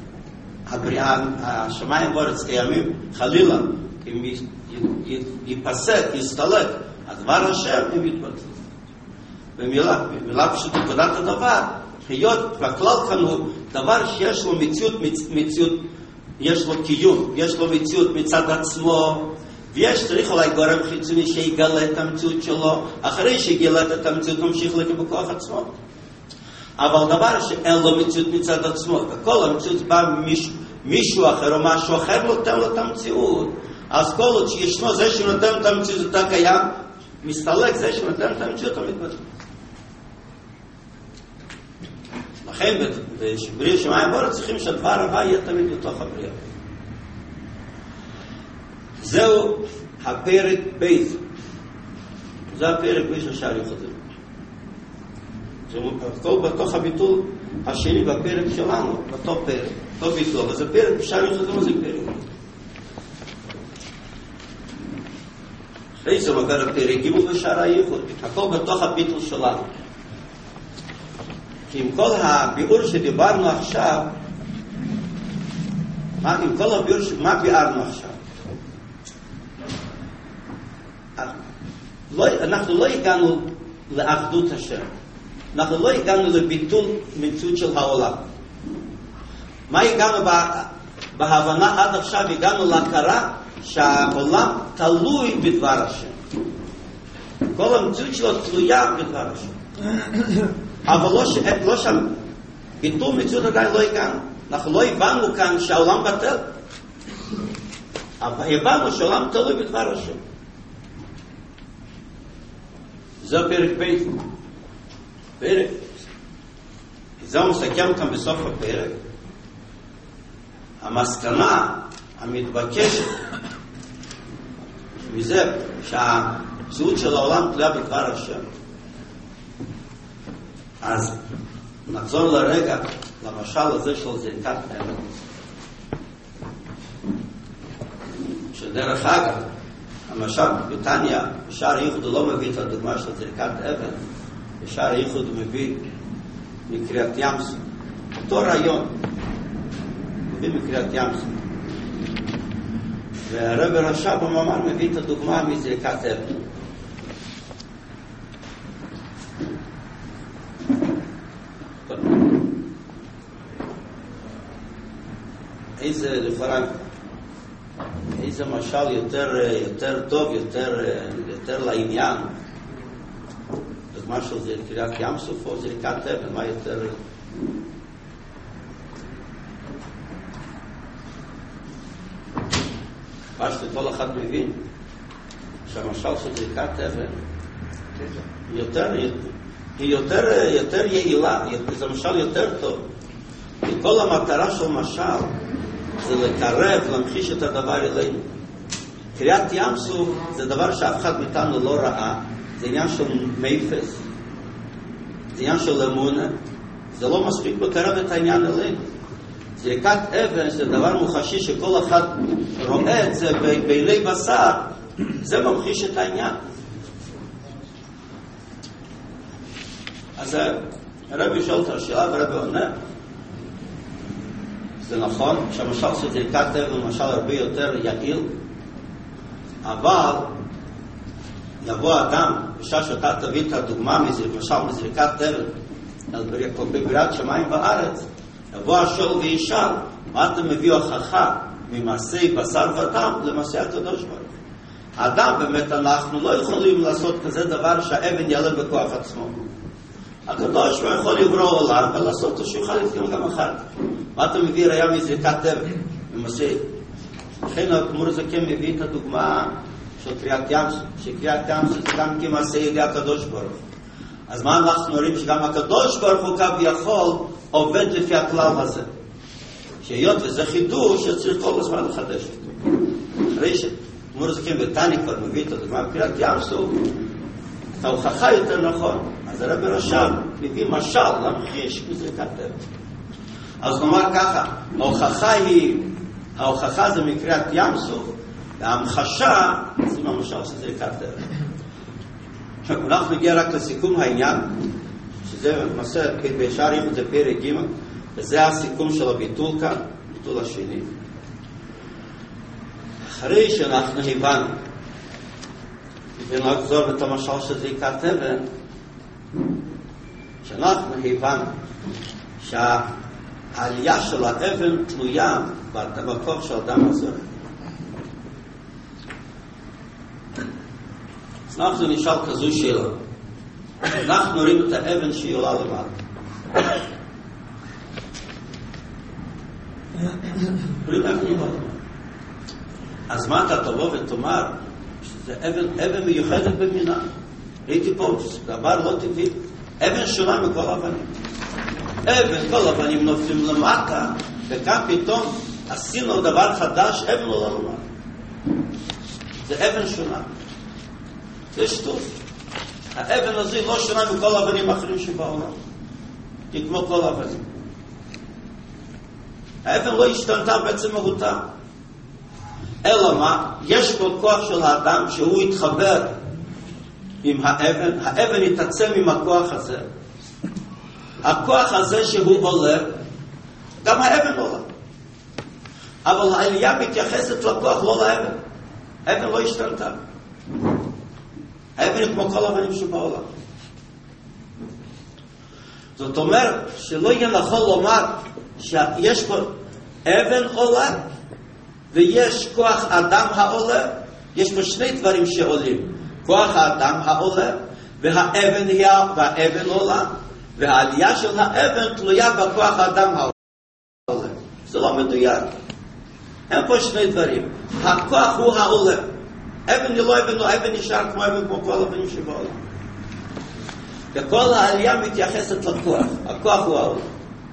השמיים ואורץ קיימים, חלילה, אם ייפסק, יסתלק, הדבר השם הם יתבטלו. במילה פשוט נקודת הדבר, היות והכלל כאן הוא דבר שיש לו מציאות, יש לו קיום, יש לו מציאות מצד עצמו, ויש צריך אולי גורם חיצוני שיגלה את המציאות שלו, אחרי שיגלה את המציאות ממשיך בכוח עצמו. אבל דבר שאין לו מציאות מצד עצמו, וכל המציאות בא מישהו אחר או משהו אחר נותן לו את המציאות, האסכולות שישנו זה שנותן את המציאות הקיים, מסתלק זה שנותן את המציאות המתבטאת. לכן בבריאה שמיים וארץ צריכים שהדבר הבא יהיה תמיד בתוך הבריאה. זהו הפרק בית. זה הפרק בית של שער ייחודים. זה הכל בתוך הביטול השני בפרק שלנו, בתוך פרק, אותו ביטול, אבל זה פרק בשער ייחודים, זה פרק. אחרי זה עובר הפרק ג' בשער הייחוד, הכל בתוך הביטול שלנו. כי עם כל הביאור שדיברנו עכשיו, עם כל הביאור, מה ביארנו עכשיו? אנחנו לא הגענו לאחדות השם. אנחנו לא הגענו לביטול מציאות של העולם. מה הגענו בהבנה עד עכשיו? הגענו להכרה שהעולם תלוי בדבר השם. כל המציאות שלו תלויה בדבר השם. אבל לא שם, ביטול מציאות עדיין לא הגענו. אנחנו לא הבנו כאן שהעולם בטל. אבל הבנו שהעולם תלוי בדבר השם. זה פרק בית. פרק. זה מסכם כאן בסוף הפרק. המסקנה המתבקשת מזה שהמציאות של העולם תלויה בדבר השם. אז נחזור לרגע למשל הזה של זריקת אבן. שדרך אגב, המשל בטניה, בשער הייחוד הוא לא מביא את הדוגמה של זריקת אבן, בשער הייחוד הוא מביא מקריאת ים סוף. אותו רעיון, מביא מקריאת ים סוף. והרב רש"ב במאמר מביא את הדוגמה מזריקת אבן. איזה לכאורה, איזה משל יותר טוב, יותר לעניין. דוגמה של זה קריאת ים סוף או זריקת אבן, מה יותר... מה שכל אחד מבין, שהמשל של זריקת אבן היא יותר יעילה, זה משל יותר טוב. וכל המטרה של משל זה לקרב, להמחיש את הדבר אלינו. קריאת ים סוף זה דבר שאף אחד מאיתנו לא ראה. זה עניין של מייפס, זה עניין של אמונה. זה לא מספיק לקרב את העניין אלינו. זריקת אבן זה דבר מוחשי שכל אחד רואה את זה בעיני בשר. זה ממחיש את העניין. אז הרבי שואל את השאלה והרבי עונה. זה נכון שהמשל של זריקת אבן הוא משל הרבה יותר יעיל, אבל יבוא אדם, בשעה שאתה תביא את הדוגמה משל מזריקת אבן בבריאת שמיים בארץ, יבוא השואל וישאל, מה אתה מביא הוכחה ממעשי בשר ודם למעשה הקדוש ברוך הוא? האדם באמת, אנחנו לא יכולים לעשות כזה דבר שהאבן יעלה בכוח עצמו. הקדוש ברוך הוא יכול לברוא עולם ולעשות אותו שיוכל להתקיים גם אחר כך. מה אתה מביא ראיה מזריקת אבן? ממעשה. לכן האדמו"ר הזקן מביא את הדוגמה של קריאת ים סוף, שקריאת ים סוף זה גם כמעשה ידי הקדוש ברוך הוא. אז מה אנחנו רואים? שגם הקדוש ברוך הוא כביכול עובד לפי הכלל הזה. שהיות וזה חידוש שצריך כל הזמן לחדש אותו. אחרי שהאדמו"ר הזקן בתניא כבר מביא את הדוגמה בקריאת ים סוף, את ההוכחה יותר נכון. אז הרב רש"ב מביא משל להמחיש מזריקת אבן. אז נאמר ככה, ההוכחה זה מקריאת ים סוף, וההמחשה זה משל של זריקת אבן. עכשיו, אנחנו נגיע רק לסיכום העניין, שזה למעשה בשער ייחוד זה פרק ג', וזה הסיכום של הביטול כאן, ביטול השני. אחרי שאנחנו הבנו, ונחזור את המשל של זריקת אבן, שאנחנו הבנו שהעלייה של האבן תלויה בכוח של אדם הזה. אז אנחנו נשאל כזו שאלה. אנחנו רואים את האבן שהיא עולה למעלה. רואים איך היא עולה למעלה. אז מה אתה תבוא ותאמר שזה אבן מיוחדת במינה? ראיתי פה דבר לא טבעי, אבן שונה מכל אבנים. כל אבנים נופלים למטה, וכאן פתאום עשינו דבר חדש, אבן לא למטה. זה אבן שונה. זה שטות. האבן הזה לא שונה מכל אבנים אחרים שבעולם. כי כמו כל אבנים. האבן לא השתנתה בעצם מהותה. אלא מה? יש פה כוח של האדם שהוא יתחבר עם האבן, האבן יתעצם עם הכוח הזה. הכוח הזה שהוא עולה, גם האבן עולה. אבל העלייה מתייחסת לכוח, לא לאבן. האבן לא השתנתה. האבן היא כמו כל האבנים שבעולם. זאת אומרת שלא יהיה נכון לומר שיש פה אבן עולה ויש כוח אדם העולה. יש פה שני דברים שעולים, כוח האדם העולה והאבן עולה, והעלייה של האבן תלויה בכוח האדם העולה. זה לא מדויק. אין פה שני דברים. הכוח הוא העולה. אבן היא לא אבן, לא אבן נשאר כמו אבן כמו כל האבנים שבעולם. וכל העלייה מתייחסת לכוח. הכוח הוא העולה.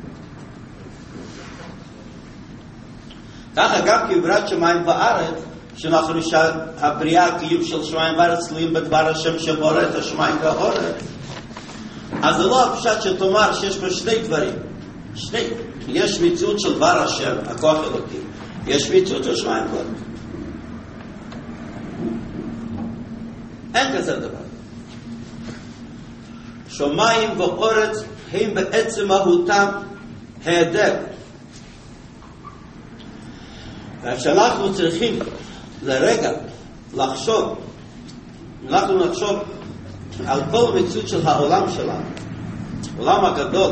ככה גם כבריאת שמיים וארץ, שאנחנו שהבריאה, הקיום של שמיים וארץ תלויים בדבר השם שבורא את השמיים והארץ. אז זה לא הפשט שתאמר שיש פה שני דברים. יש מציאות של דבר השם, הכוח אלוקי. יש מציאות של שמיים וארץ. אין כזה דבר. שמיים וארץ הם בעצם מהותם היעדר. וכשאנחנו צריכים לרגע לחשוב, אנחנו נחשוב על כל מציאות של העולם שלנו, העולם הגדול,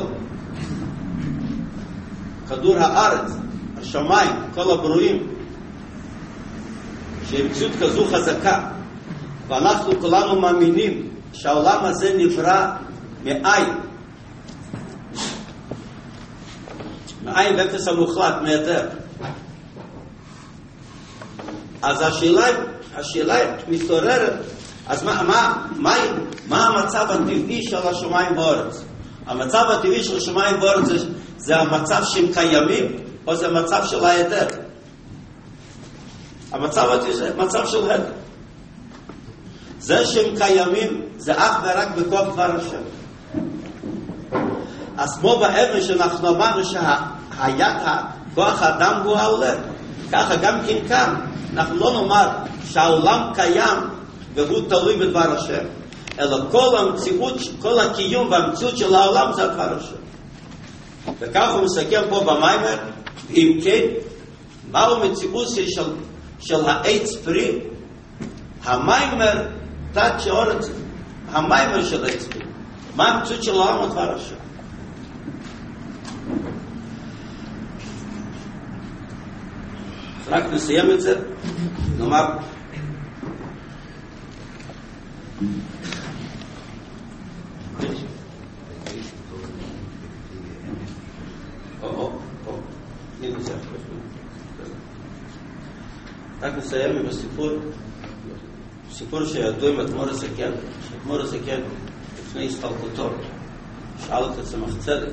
כדור הארץ, השמיים, כל הברואים, שהיא מציאות כזו חזקה, ואנחנו כולנו מאמינים שהעולם הזה נברא מאין ואפס המוחלט, מהיעדר. אז השאלה מתעוררת, אז מה המצב הטבעי של השמיים בארץ? המצב הטבעי של השמיים בארץ זה המצב שהם קיימים, או זה המצב של ההיעדר? המצב הטבעי זה מצב של היעדר. זה שהם קיימים זה אך ורק בכוח דבר השם. אז כמו באבן שאנחנו אמרנו כוח האדם הוא העולה, ככה גם כאן אנחנו לא נאמר שהעולם קיים והוא תלוי בדבר השם, אלא כל המציאות, כל הקיום והמציאות של העולם זה הדבר השם. וכך הוא מסכם פה במיימר, אם כן, מהו מציאות של העץ פרי? המיימר תת שאורץ, המיימר של העץ פרי. מה המציאות של העולם הדבר השם? רק נסיים את זה, נאמר רק נסיים עם סיפור שידוע עם אדמו"ר הזקן. אדמו"ר הזקן לפני הסתלקותו שאל את צמח צדק,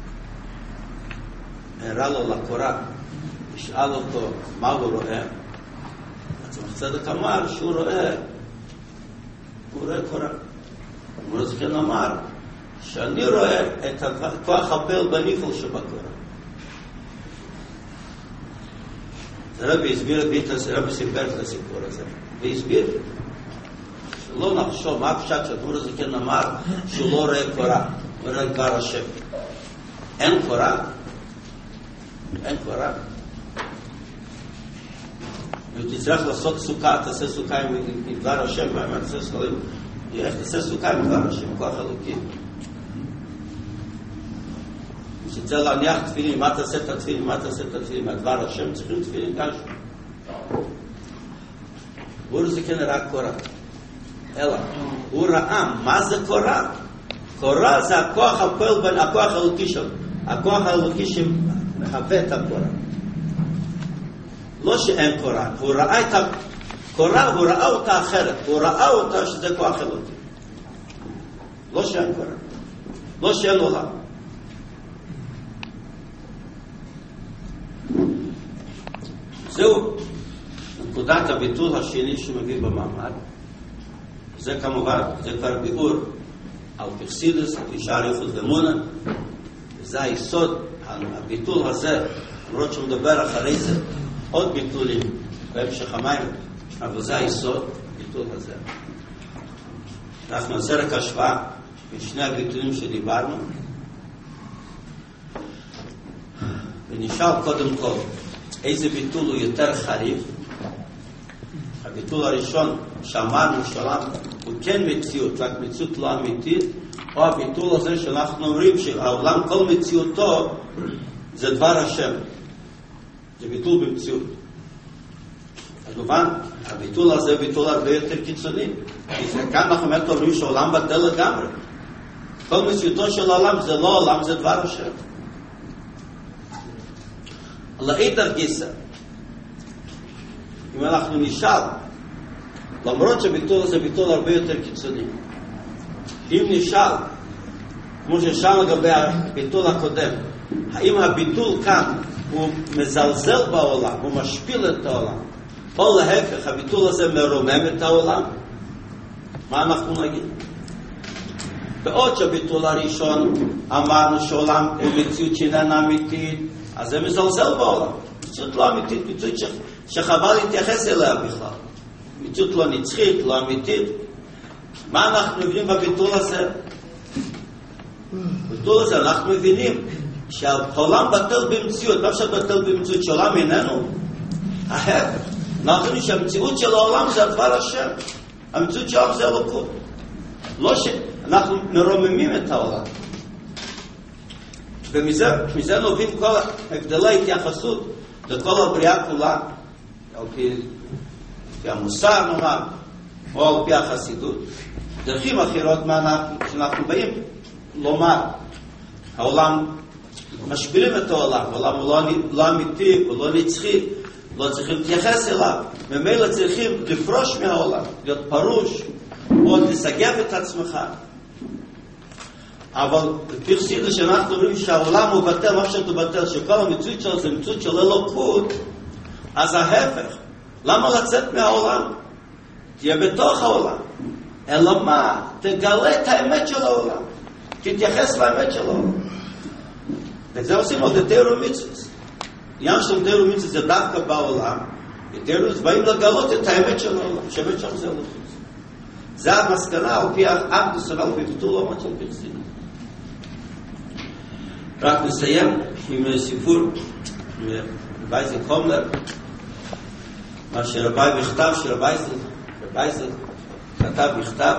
הראה לו לקורה, שאל אותו מה הוא רואה. צמח צדק אמר שהוא רואה קורה. אדמו"ר הזקן אמר שאני רואה את כוח הפעל בניפול שבקורה. הרבי הסביר הרבי סיפר את הסיפור הזה והסביר שלא נחשוב מה פשט שהאדמו"ר הזקן אמר שהוא לא רואה קורה, הוא רואה דבר השם. אין קורה. ותצטרך לעשות סוכה, תעשה סוכה עם דבר השם, תעשה סוכה עם דבר השם, כוח אלוקי. שצריך להניח תפילין, מה תעשה את התפילין, הדבר השם צריכים תפילין גם שם. הוא זה כן ראה קורה. אלא, הוא ראה מה זה קורה. קורה זה הכוח הפועל בין הכוח האלוקי שלו. הכוח האלוקי שמחווה את הקורה. לא שאין קורה, הוא ראה את הקורה, הוא ראה אותה אחרת, הוא ראה אותה שזה כוח אלוקי. לא שאין קורה, לא שאין עולם. זהו נקודת הביטול השני שמביא במעמד. זה כמובן, זה כבר ביאור על פרסידס, על ישר יחוד ומונה, וזה היסוד, הביטול הזה, למרות שהוא מדבר אחרי זה עוד ביטולים בהמשך המים, אבל זה היסוד, הביטול הזה. אנחנו נעשה רק השוואה בשני הביטולים שדיברנו, ונשאל קודם כל איזה ביטול הוא יותר חריף. הביטול הראשון שאמרנו שעולם הוא כן מציאות, רק מציאות לא אמיתית, או הביטול הזה שאנחנו אומרים שהעולם כל מציאותו זה דבר השם, זה ביטול במציאות. כמובן, הביטול הזה ביטול הרבה יותר קיצוני, כי כאן אנחנו אומרים שהעולם בטל לגמרי. כל מציאותו של העולם זה לא עולם, זה דבר השם. לאידך גיסא, אם אנחנו נשאל, למרות שהביטול הזה ביטול הרבה יותר קיצוני, אם נשאל, כמו ששאל לגבי הביטול הקודם, האם הביטול כאן הוא מזלזל בעולם, הוא משפיל את העולם, או להפך, הביטול הזה מרומם את העולם, מה אנחנו נגיד? בעוד שהביטול הראשון אמרנו שהעולם הוא מציאות שאיננה אמיתית, אז זה מזלזל בעולם. מציאות לא אמיתית, מציאות שחבל להתייחס אליה בכלל. מציאות לא נצחית, לא אמיתית. מה אנחנו מבינים בביטול הזה? בביטול הזה אנחנו מבינים שהעולם בטל במציאות. מה שבטל במציאות שהעולם איננו? ההפך. אנחנו מבינים שהמציאות של העולם זה הדבר השם. המציאות של העולם זה אלוקות. לא שאנחנו מרוממים את העולם. ומזה נובעים כל הבדלי התייחסות לכל הבריאה כולה, על פי המוסר נאמר, או על פי החסידות. דרכים אחרות שאנחנו באים לומר, העולם, משפילים את העולם, העולם הוא לא אמיתי, הוא לא נצחי, לא צריכים להתייחס אליו, ממילא צריכים לפרוש מהעולם, להיות פרוש, או לסגב את עצמך. אבל פרסידס שאנחנו אומרים שהעולם הוא בטל, מה שאתה בטל, שכל המציאות שלו זה מציאות של אלוקות, אז ההפך, למה לצאת מהעולם? תהיה בתוך העולם. אלא מה? תגלה את האמת של העולם. תתייחס לאמת של העולם. וזה עושים עוד תיאור מצוות. עניין של תיאור מצוות זה דווקא בעולם, ותיאור מצוות באים לגלות את האמת של העולם, שהאמת שם זה אלוקות. זה המסקנה על פי האחדות ועל פי ביטול העולם של פרסידס. רק נסיים עם סיפור מבייזל קומלר, מה שרבי בכתב שרבייזל כתב בכתב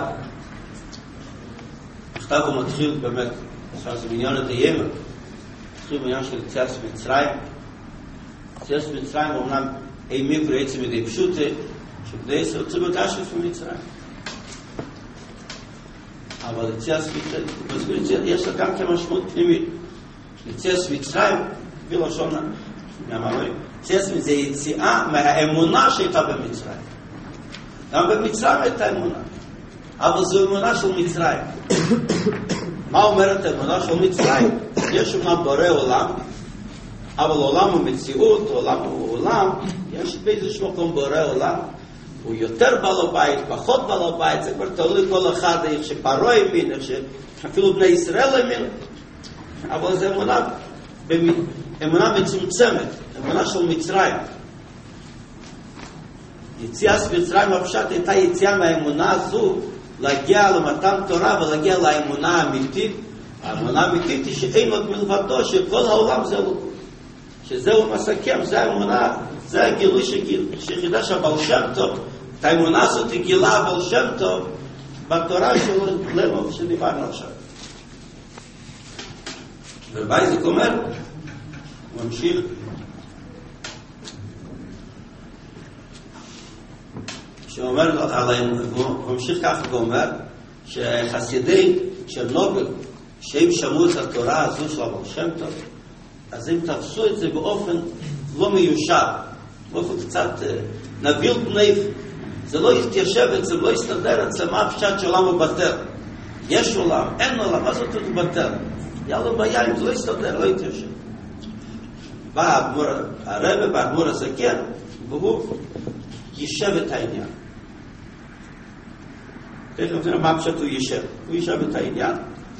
הוא מתחיל באמת, עכשיו זה בעניין הדיימה, מתחיל בעניין של יציאת מצרים. יציאת מצרים אומנם אימים בעצם מדי פשוטה, שבני ישראל יוצאו בגשם ממצרים. אבל יציאת מצרים, יש לה גם כמשמעות פנימית. יציאת מצרים, בלשון מהמאמרים, יציאת מצרים זה יציאה מהאמונה שהייתה במצרים. גם במצרים הייתה אמונה, אבל זו אמונה של מצרים. מה אומרת אמונה של מצרים? יש אומנם בורא עולם, אבל עולם הוא מציאות, עולם הוא עולם, יש באיזשהו מקום בורא עולם, הוא יותר בעל הבית, פחות בעל הבית, זה כבר תלוי כל אחד, איך שפרעה האמין, איך שאפילו בני ישראל האמין, אבל זו אמונה מצומצמת, אמונה של מצרים. יציאת מצרים הפשט הייתה יציאה מהאמונה הזו, להגיע למתן תורה ולהגיע לאמונה האמיתית. האמונה האמיתית היא שאין עוד מלבדו, שכל העולם זה אלוקות. שזהו מסכם, זה האמונה, זה הגילוי שחידש הבעל שם טוב. את האמונה הזאת גילה הבעל שם טוב בתורה שלנו שדיברנו עכשיו. ובייזק אומר, הוא ממשיך, שאומר עליהם, הוא ממשיך כך ואומר, שחסידי צ'רנוביל, שהם שמעו את התורה הזו של הבעל שם טוב, אז הם תפסו את זה באופן לא מיושב. באופן קצת נביל פניו, זה לא יתיישב אצלם, לא יסתדר אצלם, מה הפשט שהעולם הוא בטל? יש עולם, אין עולם, מה זאת הוא בטל? היה לו בעיה אם זה לא יסתדר, לא יתיישב. בא הרב באדמו"ר הזקן, והוא יישב את העניין. תכף נראה מה פשוט הוא יישב את העניין.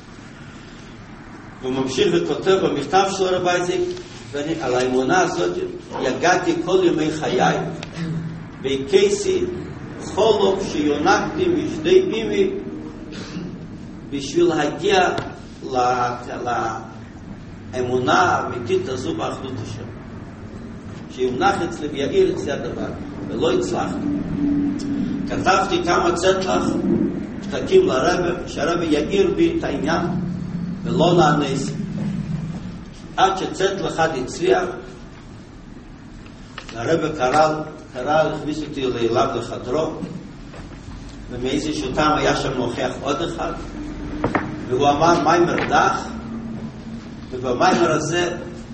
והוא ממשיך וכותב במכתב של הרב אייזיק, על האמונה הזאת, יגעתי כל ימי חיי, והקייסי חולוב שיונקתי משדי אימי, בשביל להגיע לאמונה האמיתית הזו באחדות השם. שיונח אצלי ויעיר אצלי הדבר, ולא הצלחתי. כתבתי כמה צטלח, פתקים לרבא, שהרבא יעיר בי את העניין, ולא נענס. עד שצטלח אחד הצליח, הרבא קרא להכניס אותי אליו לחדרו, ומאיזשהו טעם היה שם נוכח עוד אחד, והוא אמר מיימר דח, ובמיימר הזה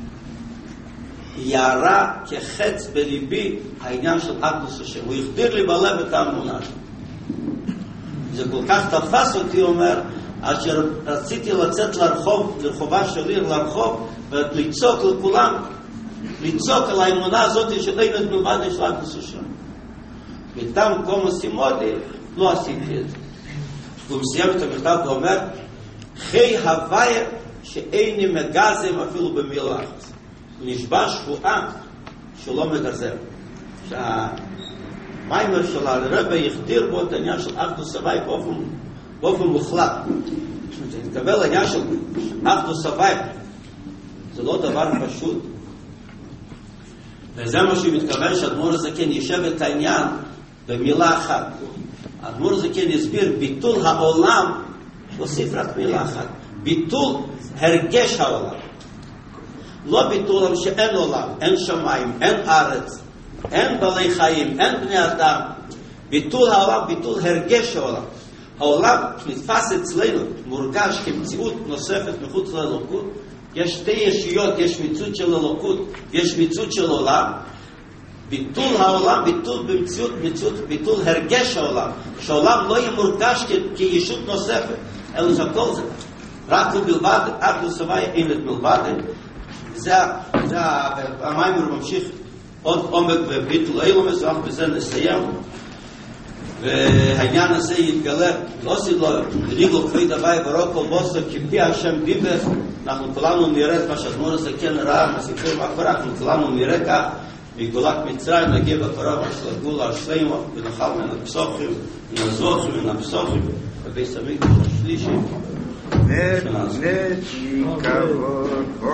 יערה כחץ בליבי העניין של אחדות השם. הוא החדיר לי בלב את האמונה. זה כל כך תפס אותי, אומר, אשר רציתי לצאת לרחובה שלי, לרחוב, ולצעוק לכולם, לצעוק על האמונה הזאת שאין את מלבד של אחדות השם. ותם כמו סימודי, לא עשיתי את זה. הוא מסיים את המכתב ואומר, חי הוויה שאיני מגזם אפילו במילה אחת. הוא נשבע שבועה שלא מגזם. שהמיימר של הרבא יחדיר בו את העניין של אחדות הוויה באופן מוחלט. להתקבל לעניין של אחדות הוויה זה לא דבר פשוט. וזה מה שהוא מתכוון שהאדמו"ר הזקן יישב את העניין במילה אחת. האדמו"ר הזקן יסביר ביטול העולם, להוסיף רק מילה אחת, ביטול הרגש העולם. לא ביטול שאין עולם, אין שמיים, אין ארץ, אין בעלי חיים, אין בני אדם. ביטול העולם, ביטול הרגש העולם. העולם נתפס אצלנו, מורגש כמציאות נוספת מחוץ לאלוקות. יש שתי ישויות, יש מציאות של אלוקות, יש מציאות של עולם. ביטול העולם, ביטול במציאות, ביטול הרגש העולם. שהעולם לא יהיה מורגש כישות נוספת, אלא שהכל זה רק ובלבד, אחדות הוויה אין את מלבד. זה המיימר ממשיך עוד עומק בביטול אילומס, ואנחנו בזה נסיים. והעניין הזה יתגלה, לא עשית לו ריגו כבד הווי ורוק כל בוסר כפי השם דיבר. אנחנו כולנו נראה את מה שהאדמו"ר הזקן ראה מהסיפור מאחורי, אנחנו כולנו נראה כך מגדולת מצרים נגיע בקרוב של הגאולה השלמה, ונאכל מן הפסוחים, מן הזבוחים, מן הפסוחים, בבית המקדש השלישי. נצ'י כבוד